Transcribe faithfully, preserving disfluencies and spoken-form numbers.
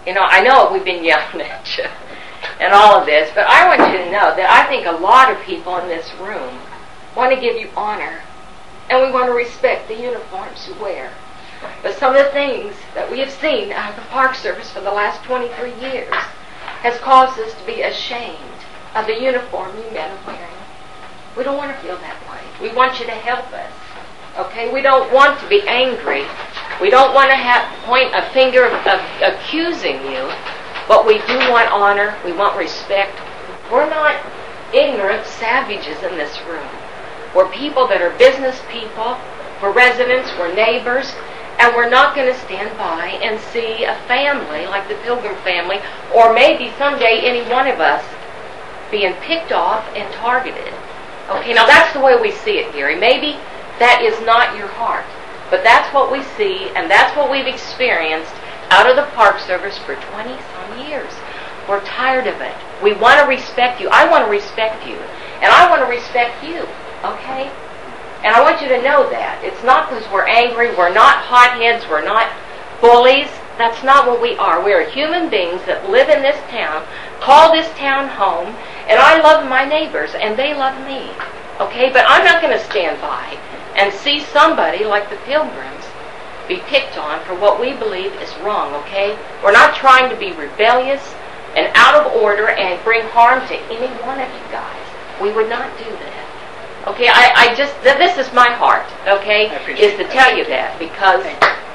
You know, I know we've been yelling at you and all of this, but I want you to know that I think a lot of people in this room want to give you honor, and we want to respect the uniforms you wear. But some of the things that we have seen out of the Park Service for the last twenty-three years has caused us to be ashamed of the uniform you men are wearing. We don't want to feel that way. We want you to help us. Okay? We don't want to be angry. We don't want to have point a finger of, of accusing you, but we do want honor. We want respect. We're not ignorant savages in this room. We're people that are business people. We're residents. We're neighbors. And we're not going to stand by and see a family like the Pilgrim family, or maybe someday any one of us, being picked off and targeted. Okay, now that's the way we see it, Gary. Maybe that is not your heart, but that's what we see, and that's what we've experienced out of the Park Service for twenty-some years. We're tired of it. We want to respect you. I want to respect you, and I want to respect you, okay? And I want you to know that. It's not because we're angry, we're not hotheads, we're not bullies. That's not what we are. We are human beings that live in this town, call this town home, and I love my neighbors, and they love me. Okay? But I'm not going to stand by and see somebody like the Pilgrims be picked on for what we believe is wrong, okay? We're not trying to be rebellious and out of order and bring harm to any one of you guys. We would not do that. Okay, I, I just, th- this is my heart, okay, is to tell you that, because